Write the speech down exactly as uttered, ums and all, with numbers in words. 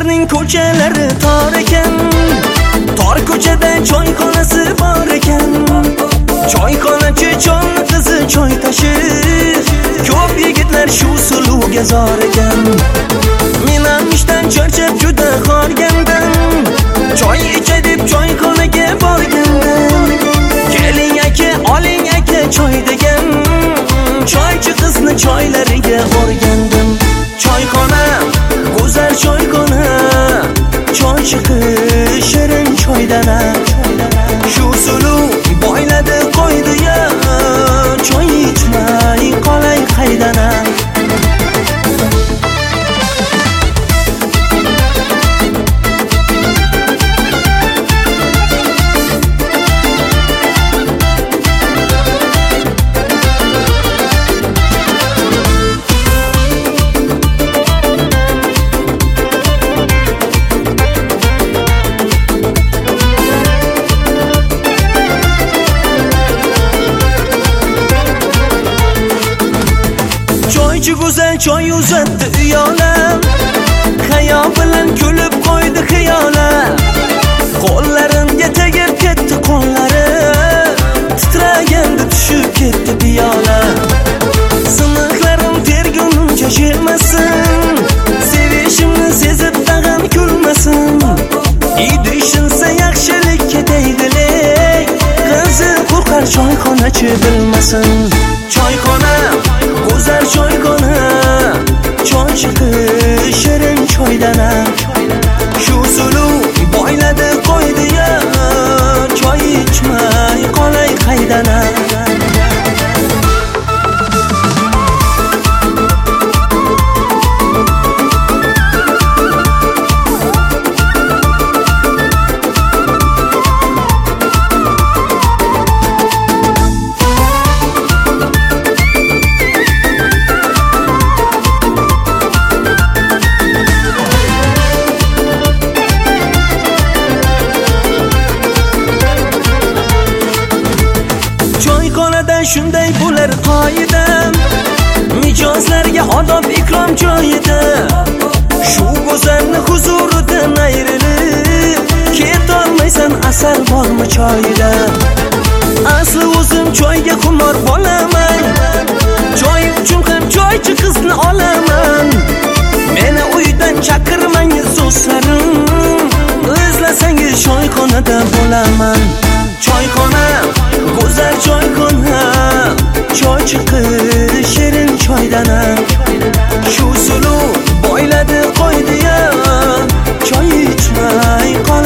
Shahrining ko'chalari tor ekan, tor ko'chada choyxonasi bor ekan. Choyxonachi cholni qizi choy tashib, ko'p yigitlar shu suluvga zor ekan. Men ham ishdan charchab juda xorgandim, choy ichay deb choyxonaga borgandim. Keling aka, oling aka choy degan, choychi qizni choylariga o'rgandim. Choyxona, go'zal choyxona, choychi qiz shirin choydana. Shu suluv boyladi qo'ydi-ya, choy ichmay qolay qaydana. Choychi go'zal choy uzatdi uyolam, xayol bilan kulib qo'ydi xiyolam. Qo'llarimga tegib ketdi qo'llari, titraganda tushib ketdi piyola. Siniqlarim tergunimcha jilmasin, sevishimni sezib tag'in kulmasin. Idishinsa yaxshilikka tegdilik, qizi qo'rqar choyxonachi bilmasin. Choyxona, go'zal choyxona, choychi qiz shirin choydana. Shu suluv boyladi qo'ydi-ya, choy ichmay qolay qaydana. Shunday bo'lar qoida, mijozlarga odob ikrom joyida. Shu go'zalni huzuridan ayrilib ketolmaysan, asal bormi choyida. Asli o'zim choyga xumor bo'laman, choy uchun ham choychi qizni olaman. Meni uydan chaqirmangiz do'stlarim, izlasangiz choyxonada bo'laman. Choyxona, go'zal choyxona, choychi qiz shirin choydana. Shu suluv boyladi qo'ydi-ya, choy ichmay qolay